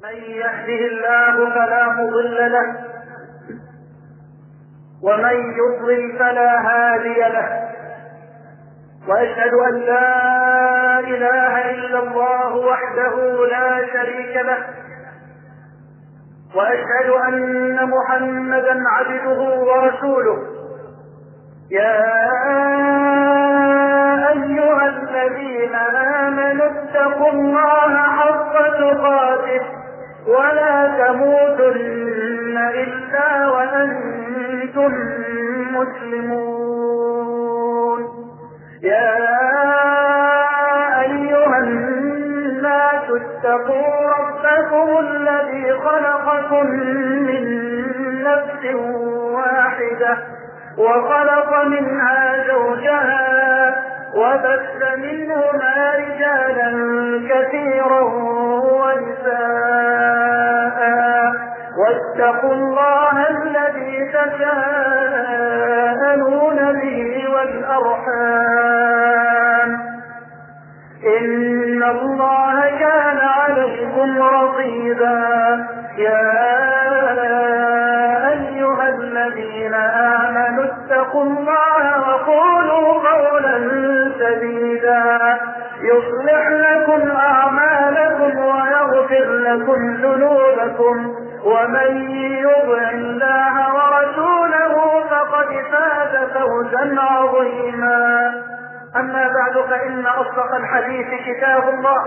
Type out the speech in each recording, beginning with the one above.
من يهده الله فلا مضل له ومن يضلل فلا هادي له، وأشهد أن لا إله إلا الله وحده لا شريك له، وأشهد أن محمدا عبده ورسوله. يا أيها الذين آمنوا اتقوا الله حق تقاته ولا تموتن إلا وأنتم مسلمون. يا أيها الناس اتقوا ربكم الذي خلقكم من نفس واحدة وخلق منها زوجها وبث منهما رجالا كثيرا ونساء، واتقوا الله الذي تساءلون به والأرحام إن الله كان عليكم رقيبا. يا أيها الذين آمنوا اتقوا الله وقولوا قولا سديدا يصلح لكم أعمالكم ويغفر لكم ذنوبكم، ومن يطع الله ورسوله فقد فاز فوزا عظيما. أما بعد، فإن أصدق الحديث كتاب الله،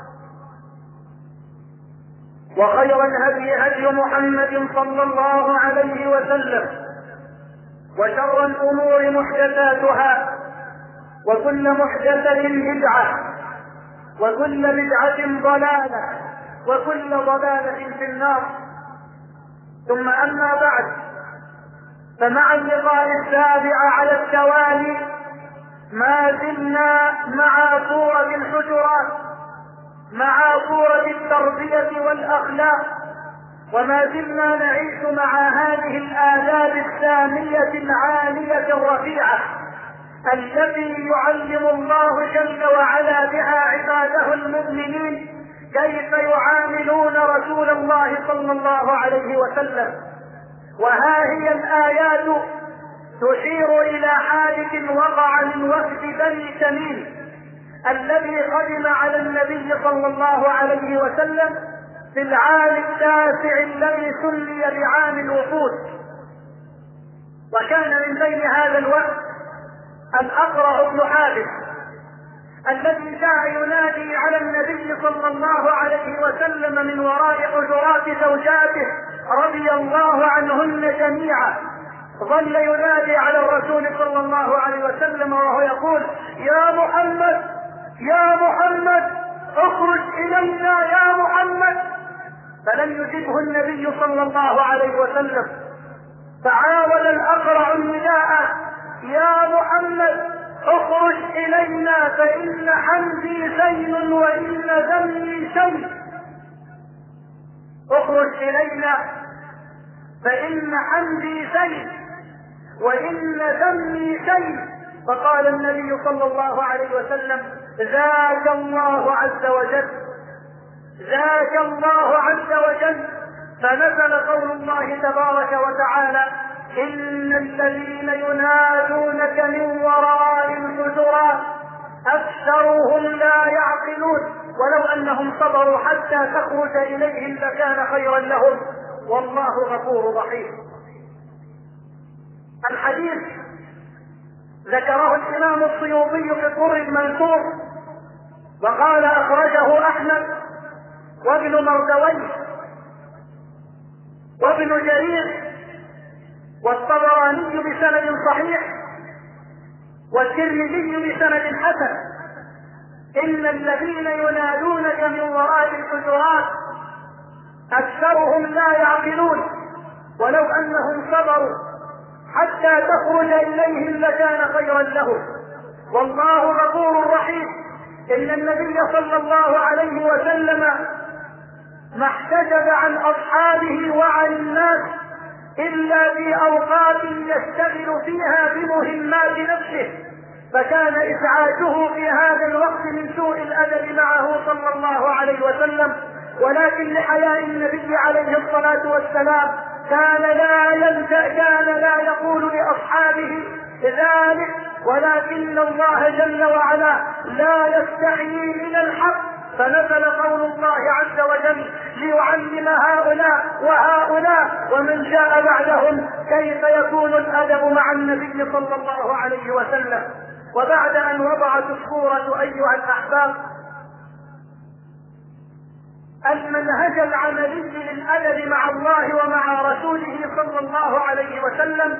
وخير الهدي هدي محمد صلى الله عليه وسلم، وشر الأمور محدثاتها، وكل محدثة بدعة، وكل بدعة ضلالة، وكل ضلالة في النار. ثم أما بعد، فمع اللقاء السابع على التوالي ما زلنا مع سورة الحجرات، مع سورة التربية والأخلاق، وما زلنا نعيش مع هذه الآداب السامية العالية الرفيعة التي يعلم الله جل وعلا بها عباده المؤمنين كيف يعاملون رسول الله صلى الله عليه وسلم. وها هي الآيات تشير إلى حادث وقع من وفد بني تميم الذي قدم على النبي صلى الله عليه وسلم في العام التاسع الذي سمي بعام الوفود. وكان من بين هذا الوفد الأقرع بن حابس الذي جاء ينادي على النبي صلى الله عليه وسلم من وراء حجرات زوجاته رضي الله عنهن جميعا. ظل ينادي على الرسول صلى الله عليه وسلم وهو يقول: يا محمد يا محمد اخرج إلينا يا محمد. فلم يجبه النبي صلى الله عليه وسلم، فعاود الأقرع النداء: يا محمد اخرج إلينا فإن حمدي زين وإن ذمي شيء. اخرج إلينا فإن حمدي زين وإن ذمي شيء. فقال النبي صلى الله عليه وسلم: ذاك الله عز وجل، ذاك الله عز وجل. فنزل قول الله تبارك وتعالى: إن الذين ينادونك من وراء الحجرات أكثرهم لا يعقلون ولو أنهم صبروا حتى تخرج إليهم لكان خيرا لهم والله غفور رحيم. الحديث ذكره الإمام السيوطي في الدر المنثور، وقال أخرجه أحمد وابن مردويه وابن جرير والطبراني بسند صحيح والترمذي بسند حسن: إن الذين ينادونك من وراء الحجرات أكثرهم لا يعقلون ولو أنهم صبروا حتى تخرج إليهم لكان خيرا لهم والله غفور رحيم. إن النبي صلى الله عليه وسلم ما احتجب عن أصحابه وعن الناس إلا في أوقات يشتغل فيها بمهمات نفسه، فكان إزعاجه في هذا الوقت من سوء الأدب معه صلى الله عليه وسلم ولكن لحياء النبي عليه الصلاة والسلام كان لا يقول لأصحابه ذلك، ولكن الله جل وعلا لا يستحيي من الحق، فنزل قول الله عز وجل ليعلم هؤلاء وهؤلاء ومن جاء بعدهم كيف يكون الأدب مع النبي صلى الله عليه وسلم. وبعد أن وضعت الصورة أيها الأحباب المنهج العملي للأدب مع الله ومع رسوله صلى الله عليه وسلم،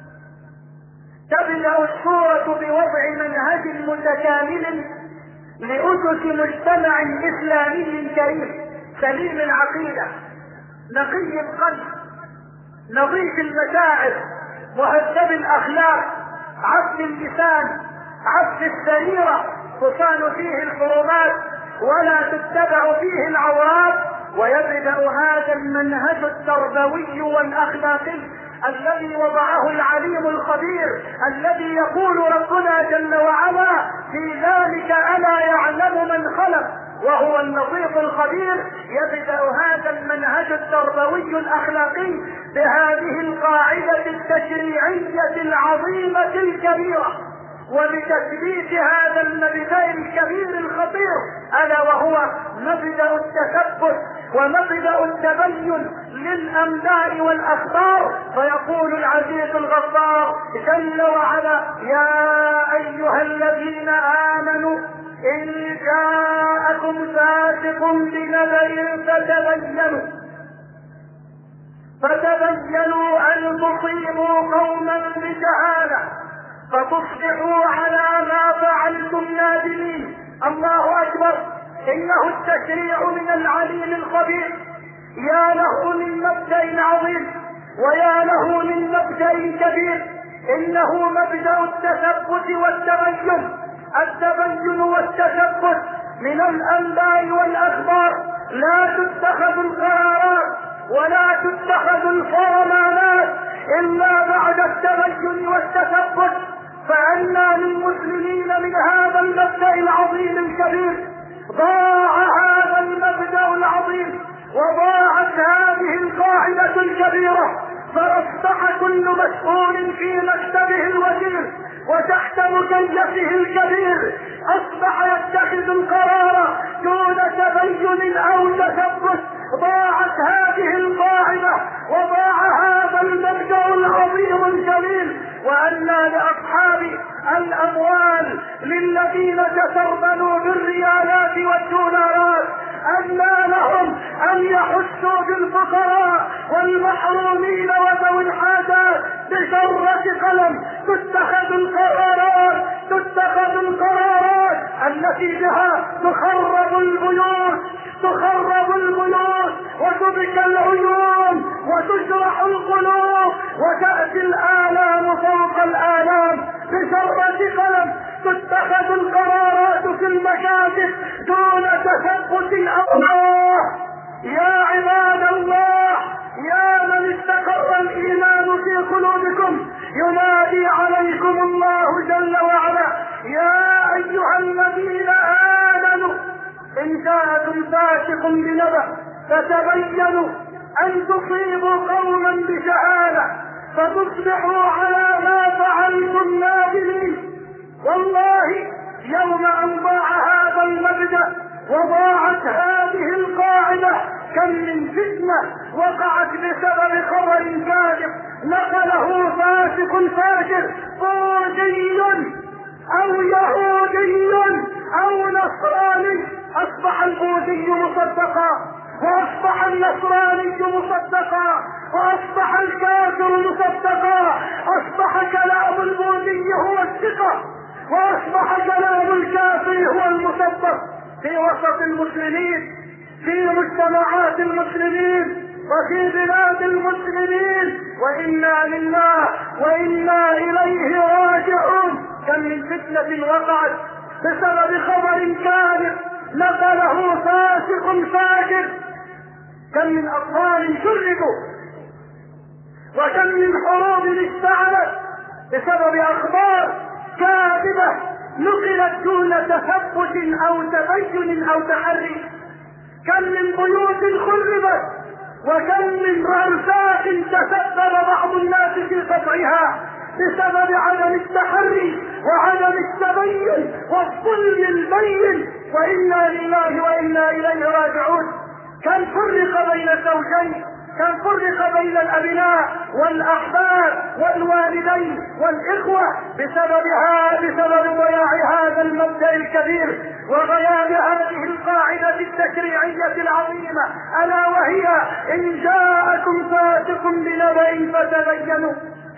تبدأ الصورة بوضع منهج متكامل لأسس مجتمع إسلامي كريم سليم العقيدة نقي القلب نظيف المشاعر مهذب الأخلاق عفو اللسان عفو السريرة تصان فيه الحرمات ولا تتبع فيه العورات. ويبدأ هذا المنهج التربوي والأخلاقي الذي وضعه العليم الخبير الذي يقول ربنا جل وعلا في ذلك ألا يعلم من خلق وهو اللطيف الخبير. يبدأ هذا المنهج التربوي الأخلاقي بهذه القاعدة التشريعية العظيمة الكبيرة وبتثبيت هذا المبدأ الكبير الخطير ألا وهو مبدأ التثبت ومبدأ التبين للأنباء والأخبار. فيقول العزيز الغفار جل وعلا يا أيها الذين آمنوا إن جاءكم فاسق بنبأ فتبينوا أن تصيبوا قوما بجهالة فتصبحوا على ما فعلتم نادمين. الله أكبر، إنه التشريع من العليم الخبير. يا له من مبدأ عظيم ويا له من مبدأ كبير. إنه مبدأ التثبت والتبين. التبين والتثبت من الأنباء والأخبار لا تتخذ القرارات ولا تتخذ الفرمانات إلا بعد التبين والتثبت. فأنا للمسلمين من هذا المبدأ العظيم الكبير ضاع هذا المبدأ العظيم وضاعت هذه القاعدة الكبيرة، فأصبح كل مسؤول في مكتبه الوزير وتحت مكيفه الكبير أصبح يتخذ القرار دون تبين أو تثبت. ضاعت هذه القاعدة وضاع هذا المبدأ العظيم الجليل. وأنى لأصحاب الأموال للذين تسربلوا بالريالات والدولارات أنى لهم أن يحسوا بالفقراء والمحرومين وذوي الحاجات بشرة قلم تتخذ القرارات التي بها تخرب البيوت وتبكى العيون وتجرح القلوب وتأتي الآلام فوق الآلام. بشرة قلم تتخذ القرارات في المكاتب دون تثبت الله. يا عباد الله، يا من استقر الإيمان في قلوبكم، ينادي عليكم الله جل وعلا يا أيها الذين آمنوا إن جاءكم فاسق بنبأ فتبينوا أن تصيبوا قوما بجهالة فتصبحوا على ما فعلتم نادمين. والله يوم أن ضاع هذا المبدأ وضاعت هذه القاعدة كم من فتنة وقعت بسبب خبر كاذب نقله فاسق فاجر بوذي أو يهودي أو نصراني. أصبح البوذي مصدقا وأصبح النصراني مصدقا وأصبح الكافر مصدقا. أصبح كلام البوذي هو الثقة وأصبح كلام الكافر هو المصدق في وسط المسلمين في مجتمعات المسلمين وفي بلاد المسلمين. وإنا لله وإنا إليه راجعون. كم من فتنة وقعت بسبب خبر كاذب نقله فاسق فاجر. كم من أطفال شردوا وكم من حروب اشتعلت بسبب أخبار كاذبة نقلت دون تثبت أو تبين أو تحري. كم من بيوت خربت، وكم من رؤساء تسبب بعض الناس في قطعها بسبب عدم التحري وعدم التبين والظلم البين، وإنا لله وإنا إليه راجعون. كم فرق بين الزوجين، كم فرق بين الأبناء والأحباب والوالدين والإخوة بسبب ضياع هذا المبدأ الكبير وغياب هذه القاعدة التشريعية العظيمة، ألا وهي إن جاءكم فاسق بنبأ فتبينوا.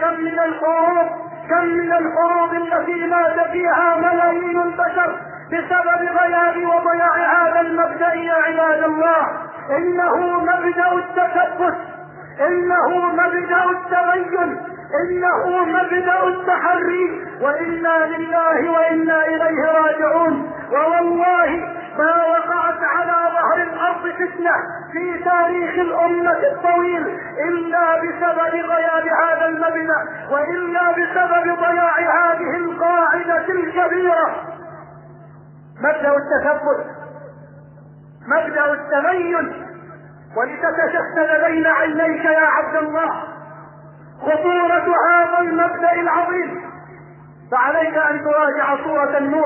كم من الحروب التي مات فيها ملايين البشر بسبب غياب وضياع هذا المبدأ يا عباد الله. إنه مبدأ التثبت، إنه مبدأ التبين، إنه مبدأ التحري، وإنا لله وإنا إليه راجعون. ووالله ما وقعت على ظهر الأرض فتنة في تاريخ الأمة الطويل إلا بسبب غياب هذا المبدأ، وإلا بسبب ضياع هذه القاعدة الكبيرة. مبدأ التثبت، مبدأ التبين. ولتتشكل بين عينيك يا عبد الله خطورة هذا المبدأ العظيم، فعليك أن تراجع سورة النور.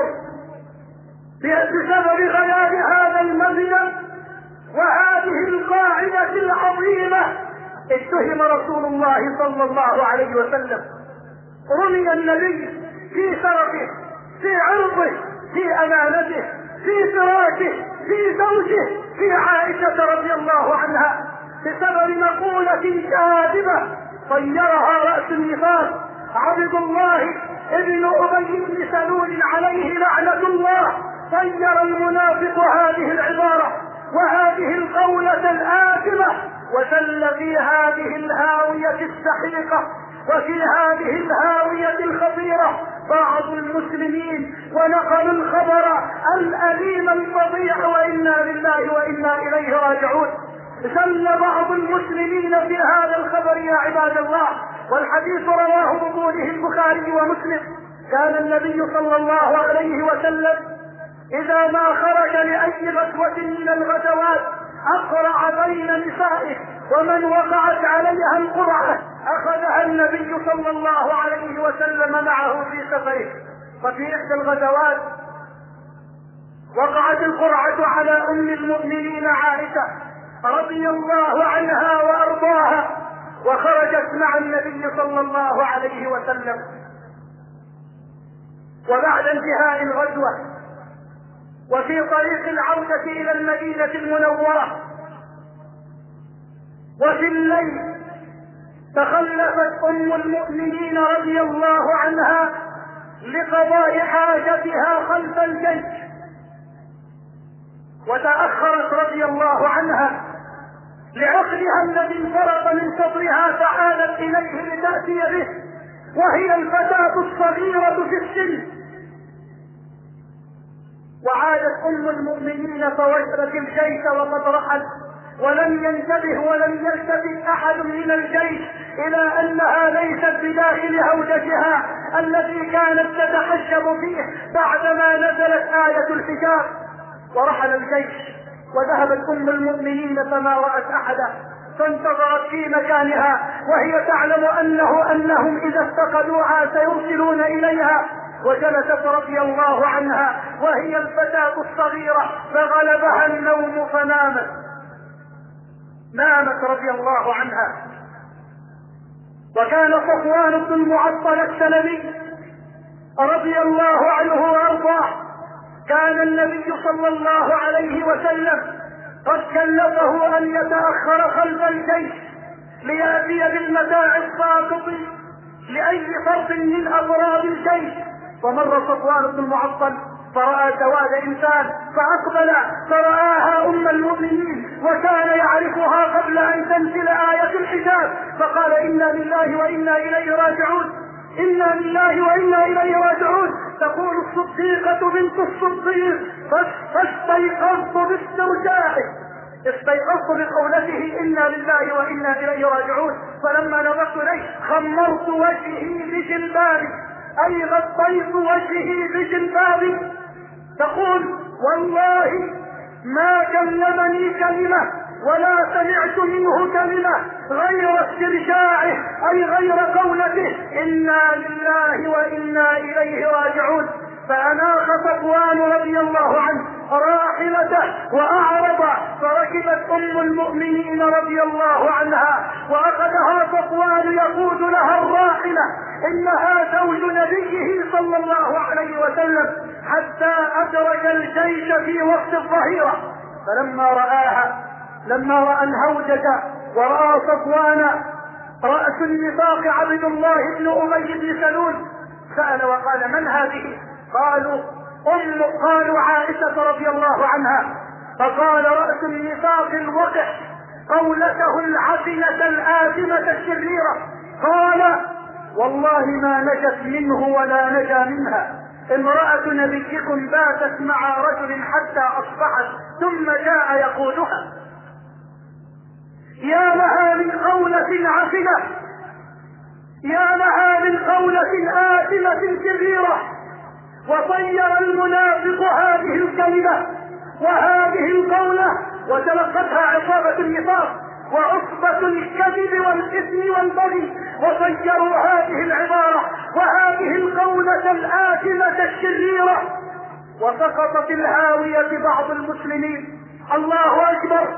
بسبب غياب هذا المبدأ وهذه القاعدة العظيمة اتهم رسول الله صلى الله عليه وسلم، رمي النبي في شرفه، في عرضه، في أمانته، في فراشه، في زوجه، في عائشة رضي الله عنها، بسبب مقولة كاذبة طيرها رأس النفاق عبد الله ابن أبي بن سلول عليه لعنة الله. طير المنافق هذه العبارة وهذه القولة الآثمة، وسل في هذه الهاوية السحيقة وفي هذه الهاوية الخطيرة بعض المسلمين، ونقلوا الخبر الأليم الفظيع، وإنا لله وإنا إليه راجعون. سل بعض المسلمين في هذا الخبر يا عباد الله، والحديث رواه بطوله البخاري ومسلم. كان النبي صلى الله عليه وسلم إذا ما خرج لأي غزوة من الغزوات أقرع بين نسائه، ومن وقعت عليها القرعة أخذها النبي صلى الله عليه وسلم معه في سفره. ففي إحدى الغزوات وقعت القرعة على أم المؤمنين عائشة رضي الله عنها وأرضاها، وخرجت مع النبي صلى الله عليه وسلم. وبعد انتهاء الغزوة وفي طريق العودة إلى المدينة المنورة وفي الليل تخلفت أم المؤمنين رضي الله عنها لقضاء حاجتها خلف الجيش، وتأخرت رضي الله عنها لعقلها الذي انفرط من صدرها، فعادت إليه لتأتي به وهي الفتاة الصغيرة في السن. وعادت أم المؤمنين فوجدت الجيش وقد رحل، ولم ينتبه ولم يلتفت أحد من الجيش إلى أنها ليست بداخل هودجها التي كانت تتحجب فيه بعدما نزلت آية الحجاب. ورحل الجيش وذهبت أم المؤمنين فما رأت أحدا، فانتظرت في مكانها وهي تعلم أنهم إذا افتقدوها سيرسلون إليها. وجلست رضي الله عنها وهي الفتاة الصغيرة فغلبها النوم فنامت. نامت رضي الله عنها. وكان صفوان بن المعطل السلمي رضي الله عنه وارضاه، كان النبي صلى الله عليه وسلم قد كلفه أن يتأخر خلف الجيش ليأتي بالمتاع الساقط لأي فرد من أفراد الجيش. فمر صفوان بن المعطل فرأى سواد إنسان فأقبل فرآها أم المؤمنين وكان يعرفها قبل أن تنزل آية الحجاب، فقال إنا لله وإنا إليه راجعون، إنا لله وإنا إليه راجعون. تقول الصديقة بنت الصديق فاستيقظت باسترجاعه، استيقظت بقولته إنا لله وإنا إليه راجعون. فلما نظرت إليه خمرت وجهي بجلبابي، أي غطيت وجهي بجلبابي. تقول والله ما كلمني كلمة ولا سمعت منه كلمة غير استرجاعه، أي غير قولته إنا لله وإنا إليه راجعون. فأناخ صفوان رضي الله عنه راحلته وأعرض، فركبت أم المؤمنين رضي الله عنها وأخذها صفوان يقود لها الراحلة، إنها زوج نبيه صلى الله عليه وسلم، حتى أدرك الجيش في وقت الظهيرة. لما رأى الهوجة ورأى صفوان رأس النفاق عبد الله بن أمية بن سلول، سأل وقال: من هذه؟ قالوا عائشة رضي الله عنها. فقال: رأس النفاق الوقح، قولته العفنة الآثمة الشريرة. قال: والله ما نجت منه ولا نجا منها. امرأة نبيكم باتت مع رجل حتى أصبحت ثم جاء يقودها. يا لها من قولة عفنة، يا لها من قولة آثمة شريرة. وطير المنافق هذه الكلمة وهذه القولة وتلقتها عصابة النفاق وعصبة الكذب والإثم والبغي، وطيروا هذه العبارة وهذه القولة الآثمة الشريرة، وسقط في الهاوية بعض المسلمين. الله أكبر،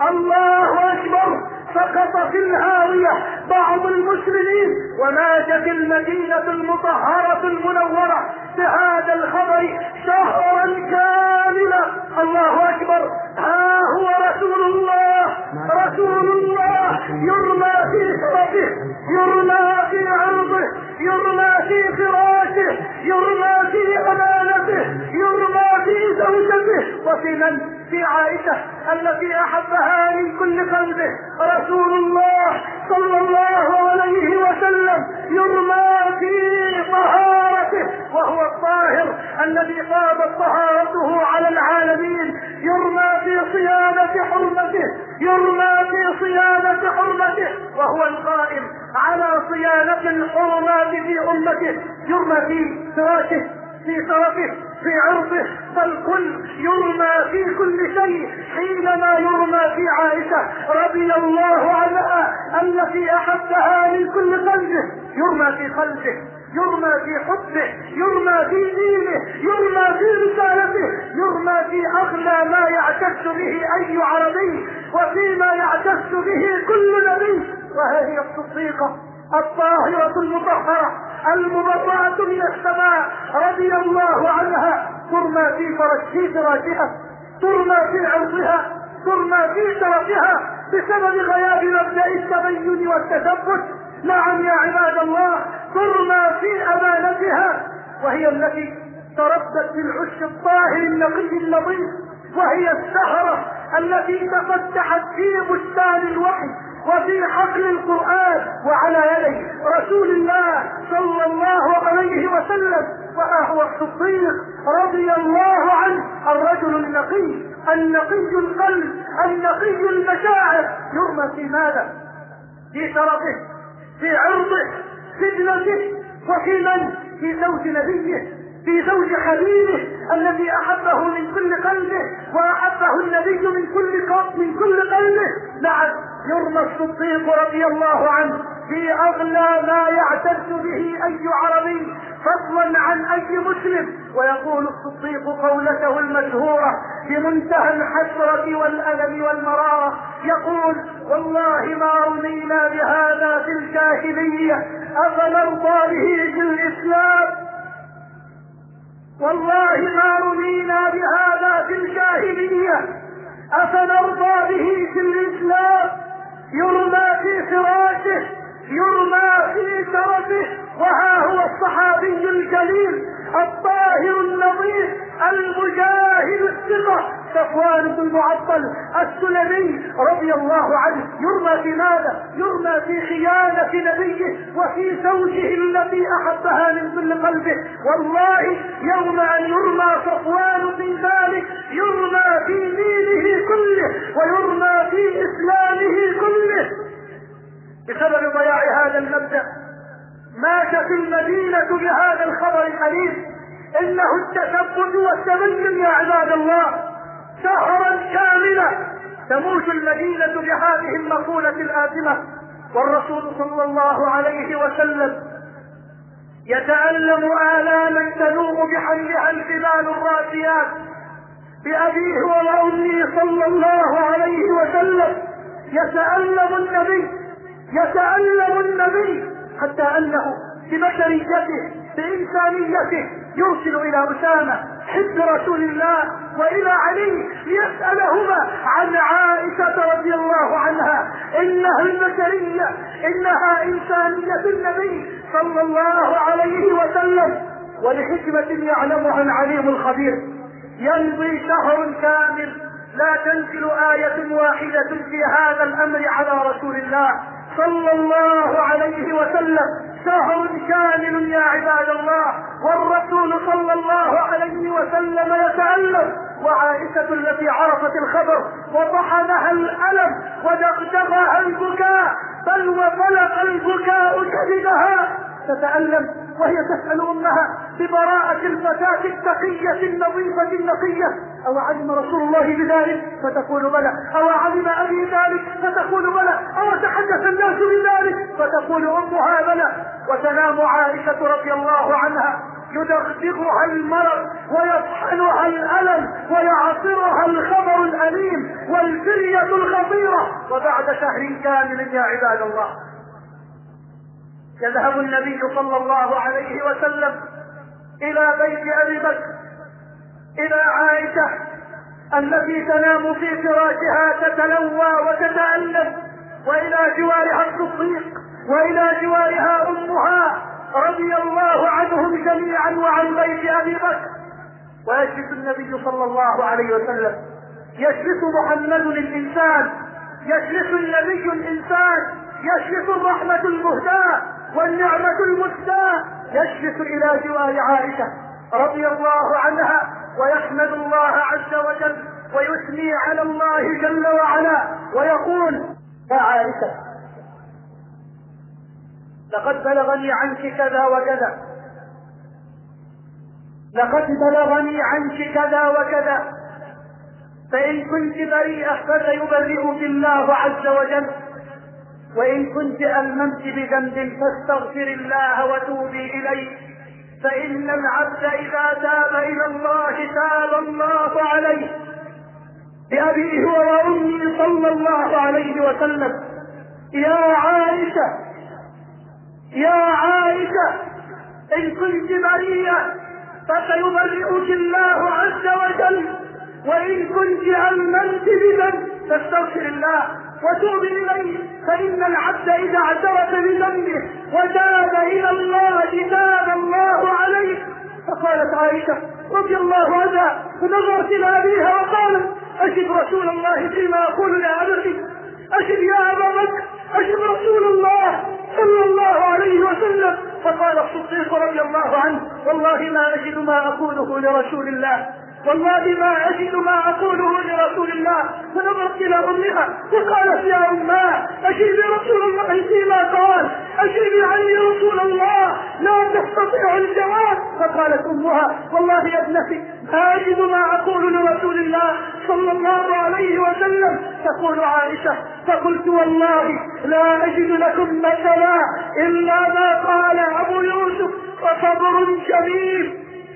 الله أكبر. سقط في الهاوية بعض المسلمين، وماتت المدينة المطهرة المنورة بهذا الخبر شهرا كاملا. الله أكبر. ها هو رسول الله، رسول الله يرمى في شرفه، يرمى في عرضه، يرمى في فراشه، يرمى في أمانته، يرمى في زوجته، وفي من؟ في عائشة التي أحبها من كل قلبه. رسول الله صلى الله عليه وسلم يرمى في طهارته، وهو الطاهر الذي قامت طهارته على العالمين، يرمى في صيانة حرمته، يرمى في صيانة حرمته، وهو القائم على صيانة الحرمات في أمته، يرمى في فراشه، في شرفه، في عرضه، فالكل يرمى في كل شيء. حينما يرمى في عائشة رضي الله عنها التي أحبها من كل قلبه، يرمى في قلبه، يرمى في حبه، يرمى في دينه، يرمى في رسالته، يرمى في أغلى ما يعتز به أي عربي وفيما يعتز به كل نبي. وهذه الصديقة الطاهرة المطهرة المبرأة من السماء رضي الله عنها ترمى في فراشها، ترمى في عرضها، ترمى في شرفها بسبب غياب مبدأ التبين والتثبت. نعم يا عباد الله، ترمى في أمانتها، وهي التي تربت في العش الطاهر النقي النظيف، وهي السهرة التي تفتحت في بستان الوحي وفي حقل القرآن وعلى يدي رسول الله صلى الله عليه وسلم. وهو الصديق رضي الله عنه الرجل النقي، النقي القلب، النقي المشاعر، يرمى في ماذا؟ في شرفه، في عرضه، في ابنته، وفي من؟ في زوج نبيه، في زوج حبيبه الذي أحبه من كل قلبه وأحبه النبي من كل قلبه. نعم، يرمى الصديق رضي الله عنه في أغلى ما يعتز به أي عربي فضلا عن أي مسلم. ويقول الصديق قولته المشهورة بمنتهى الحسرة والألم والمرارة، يقول: والله ما رمينا بهذا في الجاهلية أفنرضى به في الإسلام. والله ما رمينا بهذا في الجاهلية أفنرضى به في الإسلام. يرمى في فراشه، يرمى في شرفه، وها هو الصحابي الجليل الطاهر النظيف المجاهد الثقة صفوان بن المعطل السلمي رضي الله عنه، يرمى في ماذا؟ يرمى في خيانة نبيه وفي زوجه التي أحبها من كل قلبه. والله يوم أن يرمى صفوان في ذلك يرمى في دينه كله ويرمى في إسلامه كله بسبب ضياع هذا المبدأ. ماتت المدينة بهذا الخبر الحليم. إنه التثبت والتبين يا عباد الله، شهرا كاملا تموج المدينة بهذه المقولة الآثمة، والرسول صلى الله عليه وسلم يتألم آلاما تنوم بحملها الجبال الراسيات بأبيه وأمه صلى الله عليه وسلم. يتألم النبي حتى أنه ببشريته بإنسانيته يرسل إلى أسامة حب رسول الله وإلى علي ليسألهما عن عائشة رضي الله عنها، إنها البشرية، إنها إنسانية النبي صلى الله عليه وسلم. ولحكمة يعلمها العليم الخبير يمضي شهر كامل لا تنزل آية واحدة في هذا الأمر على رسول الله صلى الله عليه وسلم. شهر كامل يا عباد الله، والرسول صلى الله عليه وسلم يتألم، وعائشة التي عرفت الخبر وطحنها الألم ودغدغها البكاء، بل وبلغ البكاء كبدها، تتألم وهي تسأل أمها ببراءة الفتاة التقية النظيفة النقية: أو علم رسول الله بذلك؟ فتقول بلى. أو علم أبي ذلك؟ فتقول بلى. أو تحدث الناس بذلك؟ فتقول أمها بلى. وتنام عائشة رضي الله عنها يدغدغها المرض ويطحنها الألم ويعصرها الخبر الأليم والفرية الخطيرة، وبعد شهر كامل يا عباد الله يذهب النبي صلى الله عليه وسلم إلى بيت أبي بكر، إلى عائشة التي تنام في فراشها تتلوى وتتألم، وإلى جوارها الصديق، وإلى جوارها أمها رضي الله عنهم جميعا وعن بيت أبي بكر. ويجلس النبي صلى الله عليه وسلم، يجلس محمد الإنسان، يجلس النبي الإنسان، يجلس الرحمة المهداة والنعمة المسداة، يجلس إلى جوار عائشة رضي الله عنها ويحمد الله عز وجل ويثني على الله جل وعلا ويقول: يا عائشة، لقد بلغني عنك كذا وكذا، لقد بلغني عنك كذا وكذا، فإن كنت بريئة فسيبرئك الله عز وجل، وإن كنت ألممت بذنب فاستغفر الله وتوبي إليه، فإن العبد إذا تاب إلى الله تاب الله عليه. بأبيه وأمه صلى الله عليه وسلم: يا عائشة، يا عائشة، إن كنت بريئة فسيبرئك الله عز وجل، وإن كنت ألممت بذنب فاستغفر الله وتوب إليه، فإن العبد إذا اعترف بذنبه وتاب إلى الله تاب الله عليه. فقالت عائشة رضي الله عنها فنظرت إلى أبيها وقالت: أجب رسول الله فيما أقول لأبي، أجب يا أبا بكر، أجب رسول الله صلى الله عليه وسلم. فقال الصديق رضي الله عنه: والله ما أجد ما أقوله لرسول الله، والله ما أجد ما أقوله لرسول الله. فنظرت إلى أمها وقالت: يا أماه، أجيبي رسول الله فيما قال، أجيبي عني رسول الله، لا تستطيع الجواب. فقالت أمها: والله يا ابنتي ما أجد ما أقول لرسول الله صلى الله عليه وسلم. تقول عائشة: فقلت: والله لا أجد لكم مثلا إلا ما قال أبو يوسف: فصبر جميل،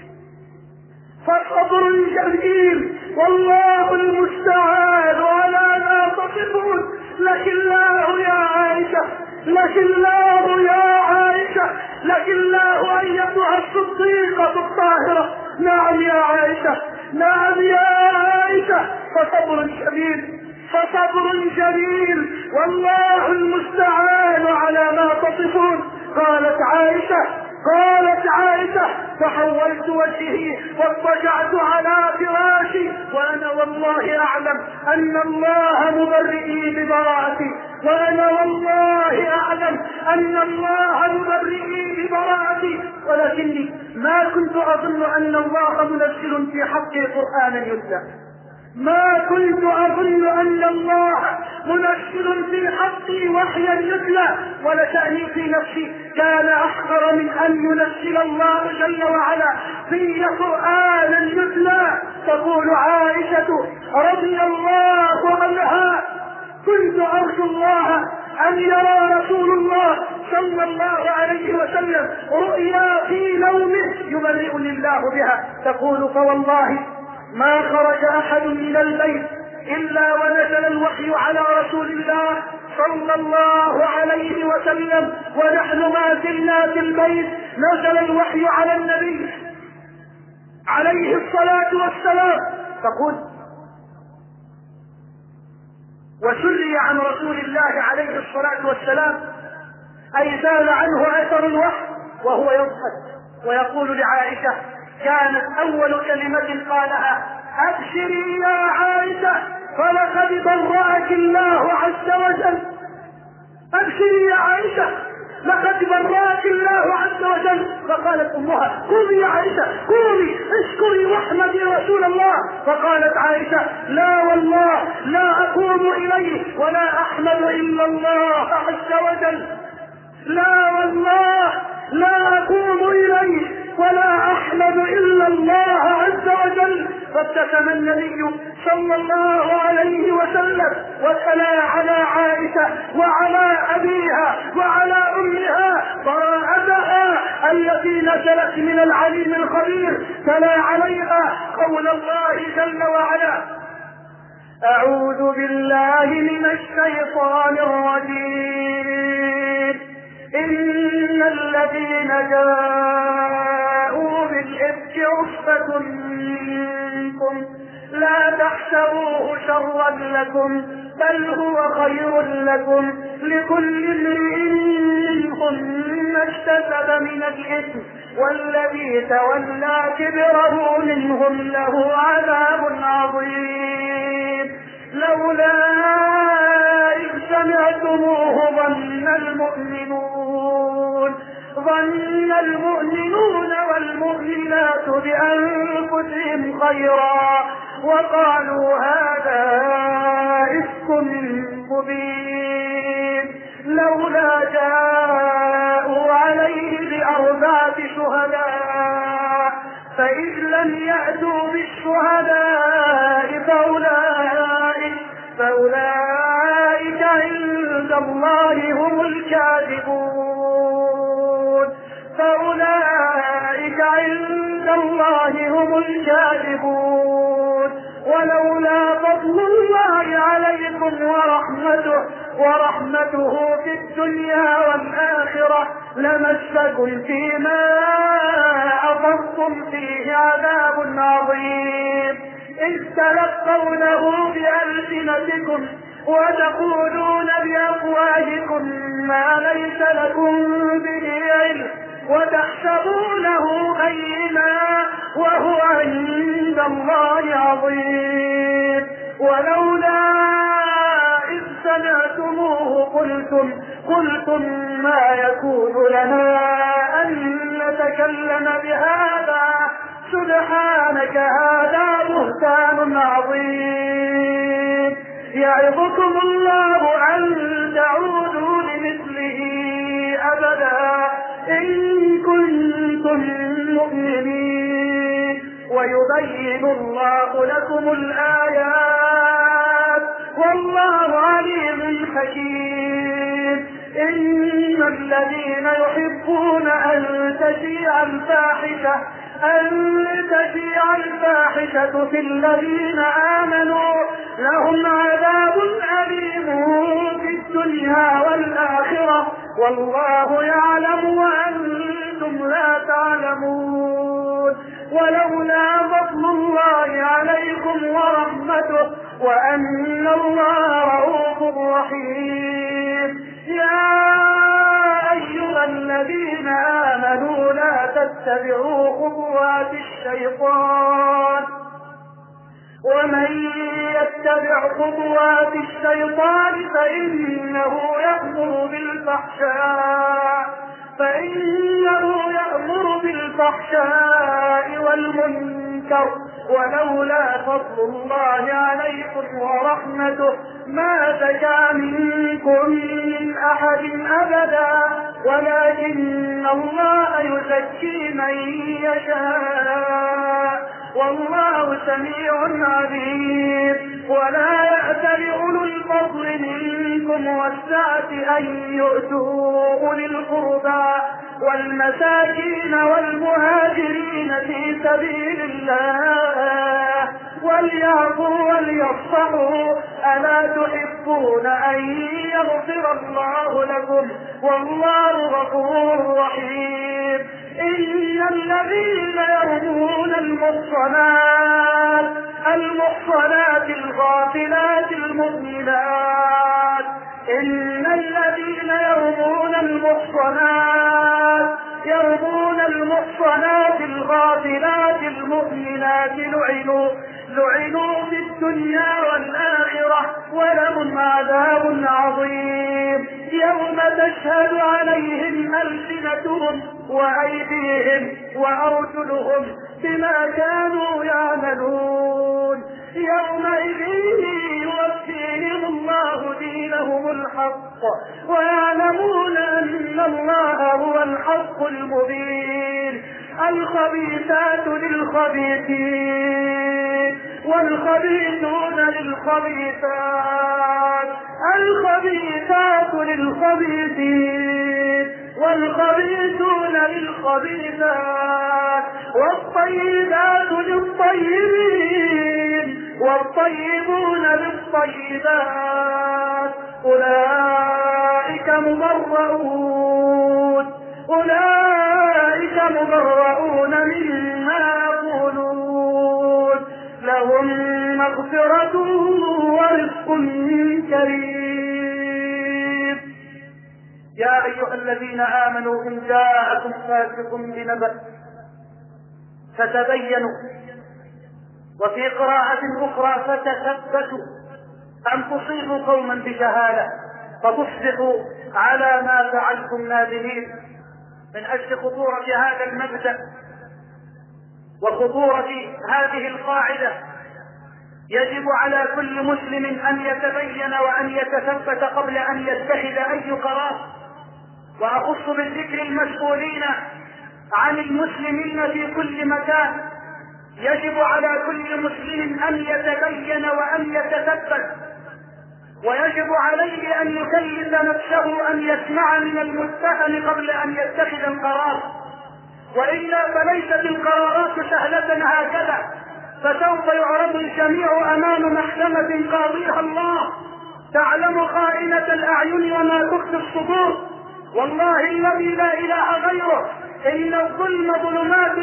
فصبر جميل، والله المستعان على ما تصفون. لك الله يا عائشة، لك الله يا عائشة، لك الله أيتها الصديقة الطاهرة. نعم يا عائشة، نعم يا عائشة، فصبر جميل، فصبر جميل، والله المستعان على ما تصفون. قالت عائشة: فحولت وجهي واضطجعت على فراشي وأنا والله أعلم أن الله مبرئي ببراءتي، وأنا والله أعلم أن الله مبرئي ببراءتي، ولكني ما كنت أظن أن الله منزل في حقي قرآنا يتلى، ما كنت أظن أن الله منزل في حق يلقي وحيا يتلى، ولشأني في نفسي كان أحقر من أن ينزل الله جل وعلا في قرآنا يتلى. تقول عائشة رضي الله عنها: كنت أرجو الله أن يرى رسول الله صلى الله عليه وسلم رؤيا في نومه يبرئني الله بها. تقول: فوالله ما خرج أحد من البيت إلا ونزل الوحي على رسول الله صلى الله عليه وسلم، ونحن ما زلنا في البيت نزل الوحي على النبي عليه الصلاة والسلام. تقول: وسري عن رسول الله عليه الصلاة والسلام، أي زال عنه أثر الوحي، وهو يضحك ويقول لعائشة: كانت أول كلمة قالها: أبشري يا عائشة فلقد برأك الله عز وجل. أبشري يا عائشة لقد برأك الله عز وجل. فقالت أمها: قومي يا عائشة، قومي اشكري واحمدي رسول الله. فقالت عائشة: لا والله لا أقوم إليه ولا أحمد إلا الله عز وجل. لا والله لا أقوم إليه ولا أحمد إلا الله عز وجل. فابتسم النبي صلى الله عليه وسلم وتلا على عائشة وعلى أبيها وعلى أمها براءتها التي نزلت من العليم الخبير، تلا عليها قول الله جل وعلا: أعوذ بالله من الشيطان الرجيم. إن الذين جاءوا بالإفك عصبة منكم لا تحسبوه شرا لكم بل هو خير لكم، لكل امرئ منهم ما اكتسب من الإثم والذي تولى كبره منهم له عذاب عظيم. لولا إذ سمعتموه ظن المؤمنون والمؤمنات بأنفسهم خيرا وقالوا هذا إفك مبين. لولا جاءوا عليه بأربعة شهداء فإذ لم يأتوا بالشهداء فأولئك عند الله هم الكاذبون. ولولا فضل الله عليكم ورحمته في الدنيا والآخرة لمسكم فيما أفضتم فيه عذاب عظيم، إذ تلقونه بألسنتكم وتقولون بأفواهكم ما ليس لكم به علم وتحسبونه هينا وهو عند الله عظيم. ولولا إذ سمعتموه قلتم ما يكون لنا أن نتكلم بهذا سبحانك هذا بهتان عظيم. يعظكم الله أن تعودوا لمثله أبدا إن كنتم مؤمنين، ويبين الله لكم الآيات والله عليم حكيم. إن الذين يحبون أن تشيع الفاحشة في الذين آمنوا لهم عذاب أليم في الدنيا والآخرة والله يعلم وأنتم لا تعلمون. ولولا فضل الله عليكم ورحمته وأن الله رؤوف رحيم. يا أيها الذين آمنوا لا تتبعوا خطوات الشيطان، ومن يتبع خطوات الشيطان فإنه يأمر بالفحشاء المنكر. ولولا فضل الله عليكم ورحمته ما زكى منكم من أحد أبدا ولكن الله يزكي من يشاء والله سميع عليم. ولا يأتل أولو الفضل منكم والسعة أن يؤتوا أولي القربى والمساكين والمهاجرين في سبيل الله وليعفوا وليصفحوا ألا تحبون أن يغفر الله لكم والله غفور رحيم. إن الذين يرمون المحصنات الغافلات المؤمنات إن الذين يرمون المحصنات الغافلات المؤمنات لعنوا في الدنيا والآخرة ولهم عذاب عظيم. يوم تشهد عليهم ألسنتهم وأيديهم وأرجلهم بما كانوا يعملون يومئذ يوفيهم الله دينهم الحق ويعلمون أن الله هو الحق المبين. الخبيثات للخبيثين والخبيثون للخبيثات الخبيثات للخبيثين والخبيثون للخبيثات والطيبات للطيبين والطيبون للطيبات أولئك مبرؤون مما يقولون لهم مغفرة ورزق كريم. يا أيها الذين آمنوا إن جاءكم فاسق بنبأ فتبينوا وفي قراءة أخرى فتثبتوا أن تصيبوا قوما بجهالة فتصبحوا على ما فعلتم نادمين. من أجل خطورة هذا المبدأ وخطورة هذه القاعدة يجب على كل مسلم أن يتبين وأن يتثبت قبل أن يتخذ أي قرار. وأخص بالذكر المسؤولين عن المسلمين في كل مكان. يجب على كل مسلم أن يتبين وأن يتثبت ويجب عليه أن يكلف نفسه أن يسمع من المتهم قبل أن يتخذ القرار. وإلا فليست القرارات سهلة هكذا فسوف يعرض الجميع أمام محكمة قاضيها الله تعلم خائنة الأعين وما تخفي الصدور. والله الذي لا إله غيره إن الظلم ظلمات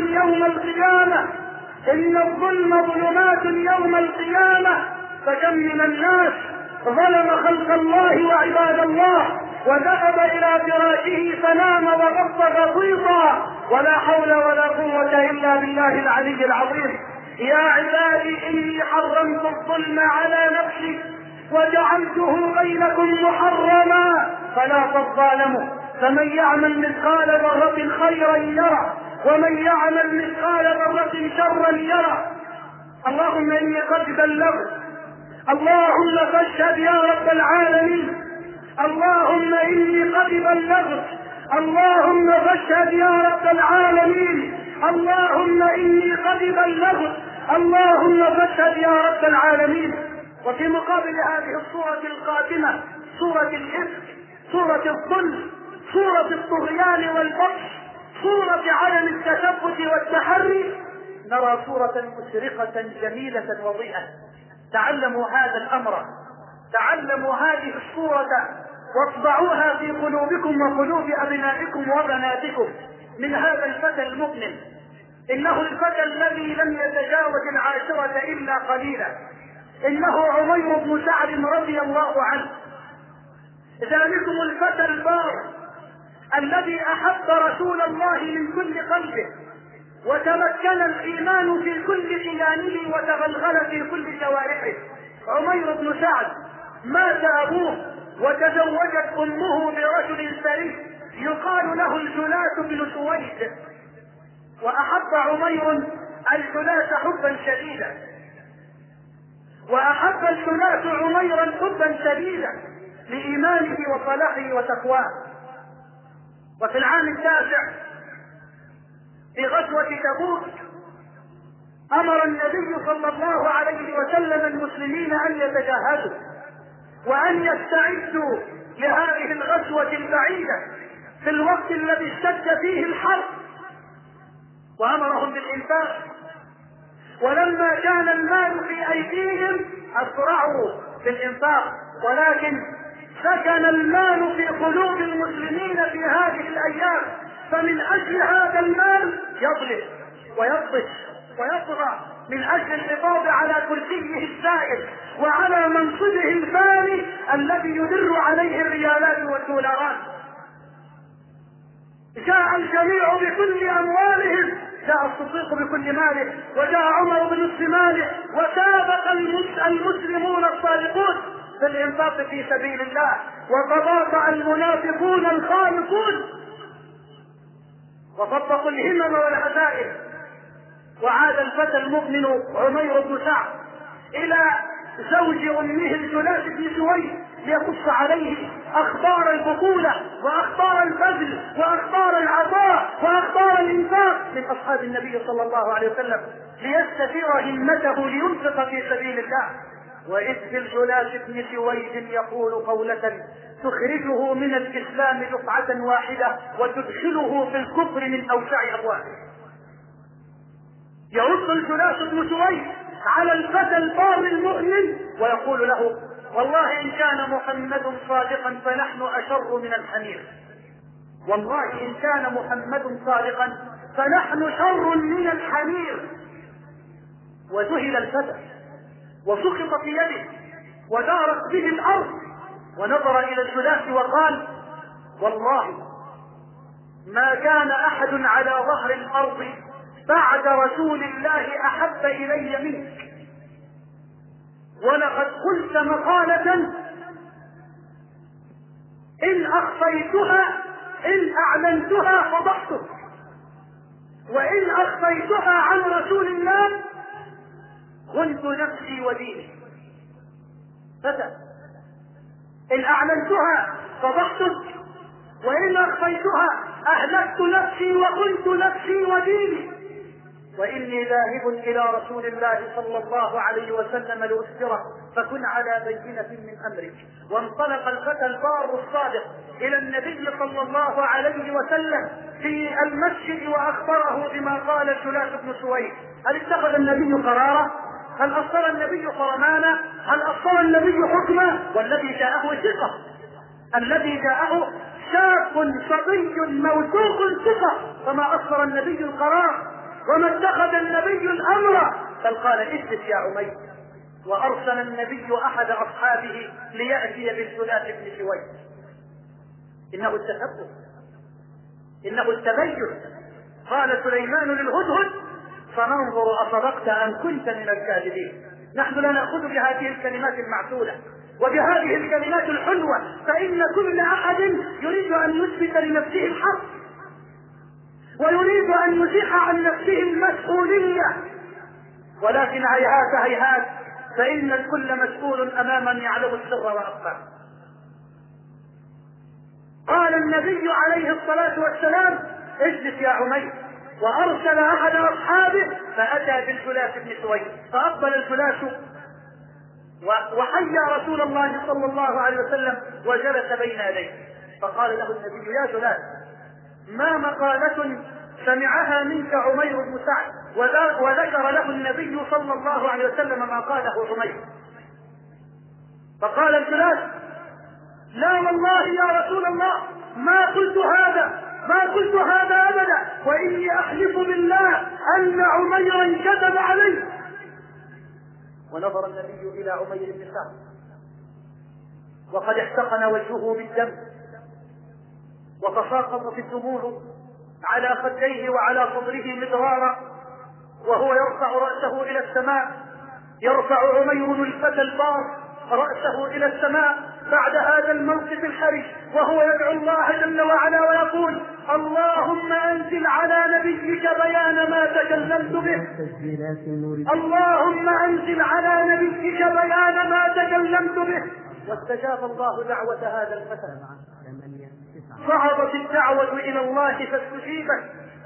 يوم القيامة فكم من الناس ظلم خلق الله وعباد الله وذهب إلى فراشه فنام وغط غطيطا ولا حول ولا قوة إلا بالله العلي العظيم. يا عبادي إني حرمت الظلم على نفسي وجعلته بينكم محرما فلا تظالموا. فمن يعمل مثقال ذرة خيرا يرى ومن يعمل مثقال ذرة شرا يرى. اللهم إني قد بلغت اللهم فاشهد يا رب العالمين. اللهم إني قد بلغت اللهم فاشهد يا رب العالمين. اللهم إني قد بلغت اللهم فاشهد يا رب العالمين. وفي مقابل هذه الصورة القاتمة صورة الإفك صورة الظلم صورة الطغيان والبطش صورة عدم التثبت والتحري نرى صورة مشرقة جميلة وضيئة. تعلموا هذا الأمر تعلموا هذه الصورة واطبعوها في قلوبكم وقلوب أبنائكم وبناتكم من هذا الفتى المؤمن. إنه الفتى الذي لم يتجاوز 10 إلا قليلا. إنه عمير بن سعد رضي الله عنه. ذلكم الفتى البار الذي أحب رسول الله من كل قلبه وتمكن الإيمان في كل كيانه وتغلغل في كل جوارحه. عمير بن سعد مات أبوه وتزوجت أمه برجل سري يقال له الجلاة بن سويد. وأحب عمير الحلاة حبا شديدا، وأحب الحلاة عميرا حبا شديدا لإيمانه وصلاحه وتقواه. وفي العام 9 في غزوة تبوك أمر النبي صلى الله عليه وسلم المسلمين أن يتجهزوا وأن يستعدوا لهذه الغزوة البعيدة في الوقت الذي اشتد فيه الحرب، وأمرهم بالإنفاق. ولما كان المال في أيديهم أسرعوا في الإنفاق، ولكن سكن المال في قلوب المسلمين في هذه الأيام، فمن أجل هذا المال يضلع ويبطش ويطغى من أجل الحفاظ على كرسيه الزائد وعلى منصبه الفاني الذي يدر عليه الريالات والدولارات. جاء الجميع بكل أموالهم، جاء الصديق بكل ماله، وجاء عمر بنصف ماله، وسابق المسلمون الصادقون في الإنفاق في سبيل الله، وتباطأ المنافقون الخالصون وطبقوا الهمم والعزائم. وعاد الفتى المؤمن عمير بن سعد إلى زوج أمه الجلاس بن سويد ليقص عليه أخبار البطولة وأخبار البذل وأخبار العطاء وأخبار الإنفاق من أصحاب النبي صلى الله عليه وسلم، ليستثير همته لينفق في سبيل الله. وإذ بالجلاس بن سويد يقول قولة تخرجه من الإسلام دفعة واحدة وتدخله في الكفر من أوسع أبوابه. يرد الجلاس بن سويد على الفتى البار المؤمن ويقول له: والله إن كان محمد صادقا فنحن أشر من الحمير، والله إن كان محمد صادقا فنحن شر من الحمير. وذهل الفتى وسقط في يده ودارت به الأرض، ونظر إلى الجلاس وقال: والله ما كان أحد على ظهر الأرض بعد رسول الله أحب إلي منك، ولقد قلت مقالة إن أخفيتها إن أعلنتها فضحتك، وإن أخفيتها عن رسول الله خنت نفسي وديني. فتى إن أعلنتها فضحتك، وإن أخفيتها أهلكت نفسي وخنت نفسي وديني، وإني ذاهب إلى رسول الله صلى الله عليه وسلم لأخبره فكن على بينة من أمرك. وانطلق الفتى البار الصادق إلى النبي صلى الله عليه وسلم في المسجد وأخبره بما قال الجلاس بن سويد. هل اتخذ النبي قرارا؟ هل أصدر النبي فرمانا؟ هل أصدر النبي حكما؟ والذي جاءه ثقة، الذي جاءه شاب صبي موثوق ثقة، فما أصدر النبي القرار وما اتخذ النبي الأمر، بل قال: اجلس يا عمير. وأرسل النبي أحد أصحابه ليأتي بالجلاس بن سويد. إنه التثبت، إنه التبين. قال سليمان للهدهد: فننظر أصدقت أم كنت من الكاذبين. نحن لا نأخذ بهذه الكلمات المعسولة وبهذه الكلمات الحلوة، فإن كل أحد يريد أن يثبت لنفسه الحق ويريد أن يزيح عن نفسه المسؤولية، ولكن هيهات هيهات، فإن الكل مسؤول أمام من يعلم السر وأخفى. قال النبي عليه الصلاة والسلام: اجلس يا عمير. وأرسل أحد أصحابه فأتى بالجلاس بن سويد، فأقبل الجلاس وحيا رسول الله صلى الله عليه وسلم وجلس بين يديه، فقال له النبي: يا جلاس، ما مقالة سمعها منك عمير بن سعد؟ وذكر له النبي صلى الله عليه وسلم ما قاله عمير. فقال الجلاس: لا والله يا رسول الله ما قلت هذا أبدا، وإني أحلف بالله أن عميرا كذب علي. ونظر النبي إلى عمير بن سعد وقد احتقن وجهه بالدم وتساقطت الدموع على خديه وعلى صدره مدرارا، وهو يرفع رأسه إلى السماء. يرفع عمير الفتى البار رأسه إلى السماء بعد هذا الموقف الحرج، وهو يدعو الله جل وعلا ويقول: اللهم أنزل على نبيك بيان ما تكلمت به. اللهم أنزل على نبيك بيان ما تكلمت به. واستجاب الله دعوة هذا الفتى. صعدت الدعوة إلى الله فاستجيبت،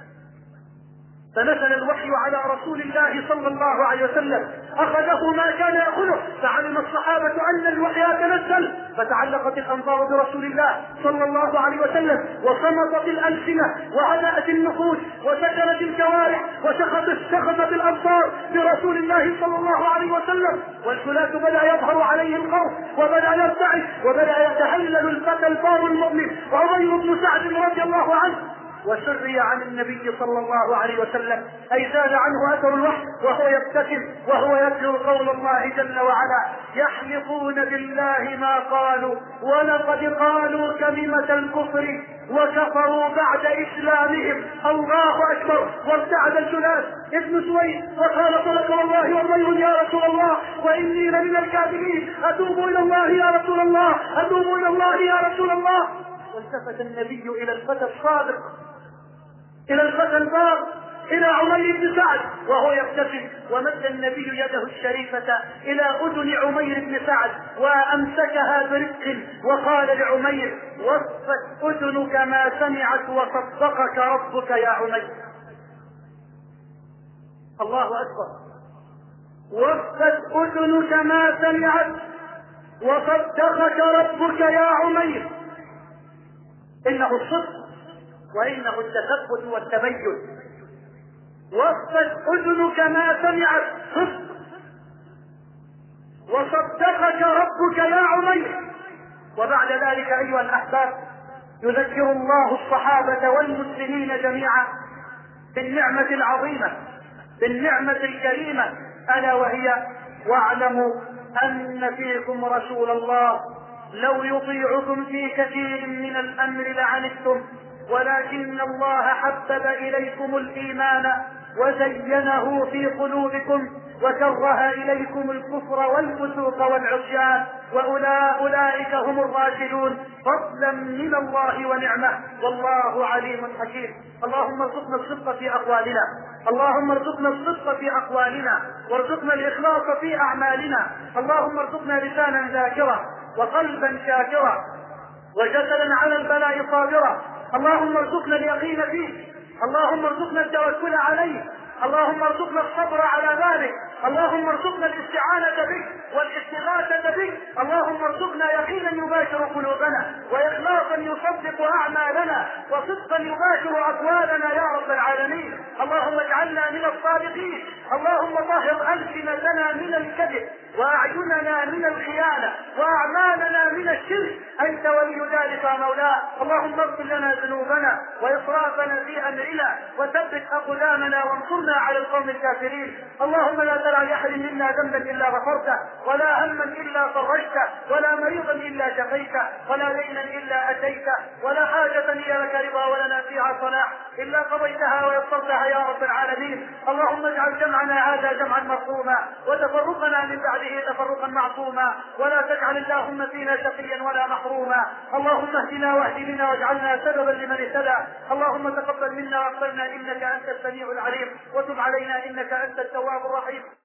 فنزل الوحي على رسول الله صلى الله عليه وسلم، أخذه ما كان يأخذه، فعلم الصحابة أن الوحي تنزل، فتعلقت الأنظار برسول الله صلى الله عليه وسلم، وصمتت الألسنة وهدأت النفوس وسكنت الجوارح وشخصت الأبصار برسول الله صلى الله عليه وسلم، والثلاث بدأ يظهر عليه الخوف وبدأ يرتعش وبدأ يتهلل الفتى البار المؤمن عمير بن سعد رضي الله عنه، وسري عن النبي صلى الله عليه وسلم، أي زاد عنه أثر الوحي وهو يبتسم وهو يتلو قول الله جل وعلا: يحلفون بالله ما قالوا ولقد قالوا كلمة الكفر وكفروا بعد إسلامهم. الله أكبر. وارتعد الثلاث ابن سويد وقال: صدق والله والله يا رسول الله وإني لمن الكاذبين، أتوب إلى الله يا رسول الله، أتوب إلى الله يا رسول الله. والتفت النبي إلى الفتى الصادق، إلى الفتى البار، إلى عمير بن سعد وهو يبتسم، ومد النبي يده الشريفة إلى أذن عمير بن سعد وأمسكها برفق وقال لعمير: وصفت أذنك ما سمعت وصدقك ربك يا عمير. الله أكبر. وصفت أذنك ما سمعت وصدقك ربك يا عمير. إنه الصدق وإنه التثبت والتبين. وصفت أذنك ما سمعت صدق وصدقك ربك يا عمير. وبعد ذلك أيها الأحباب يذكر الله الصحابة والمسلمين جميعا بالنعمة العظيمة، بالنعمة الكريمة، ألا وهي: واعلموا أن فيكم رسول الله لو يطيعكم في كثير من الأمر لعنتم ولكن الله حبب إليكم الإيمان وزينه في قلوبكم وكره إليكم الكفر والفسوق والعصيان وأولئك هم الراشدون فضلا من الله ونعمه والله عليم حكيم. اللهم ارزقنا الصدق في أقوالنا، اللهم ارزقنا الصدق في أقوالنا، وارزقنا الإخلاص في أعمالنا. اللهم ارزقنا لسانا ذاكرا وقلبا شاكرا وجسدا على البلاء صابرا. اللهم ارزقنا اليقين فيه، اللهم ارزقنا التوكل عليه، اللهم ارزقنا الصبر على ذلك، اللهم ارزقنا الاستعانة بك والاستغاثة بك، اللهم ارزقنا يقينا يباشر قلوبنا وإخلاصا يصدق أعمالنا وصدقا يباشر أقوالنا يا رب العالمين. اللهم اجعلنا من الصادقين، اللهم طهر ألسنتنا من الكذب وأعيننا من الخيانة وأعمالنا من الشرك، أنت ولي ذلك يا مولاي. اللهم اغفر لنا ذنوبنا وإسرافنا في أمرنا وثبت أقدامنا وانصرنا على القوم الكافرين. اللهم لا تدع لأحد منا ذنبا إلا غفرته ولا هما إلا فرجته ولا مريضا إلا شفيته ولا دينا إلا أتيته ولا حاجة هي لك رضا ولنا فيها صلاح إلا قضيتها ويسرتها يا رب العالمين. اللهم اجعل جمعنا هذا جمعا مرحوما وتفرقنا من بعده تفرقا معصوما ولا تجعل اللهم فينا شقيا ولا محروما. اللهم اهدنا واهد بنا واجعلنا سببا لمن اهتدى. اللهم تقبل منا واغفرنا إنك أنت السميع العليم وتب علينا إنك أنت التواب الرحيم.